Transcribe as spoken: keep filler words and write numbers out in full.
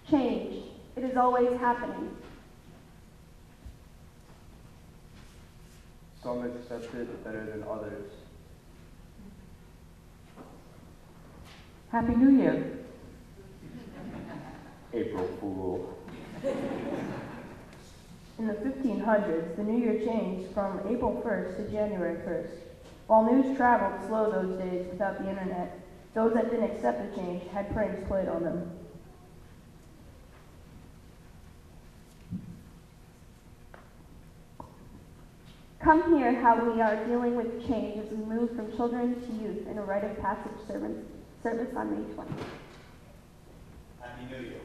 Change. It is always happening. Some accept it better than others. Happy New Year. April Fool. In the fifteen hundreds, the New Year changed from April first to January first. While news traveled slow those days without the internet, those that didn't accept the change had pranks played on them. Come hear how we are dealing with change as we move from children to youth in a rite of passage service, service on May twentieth. Happy New Year.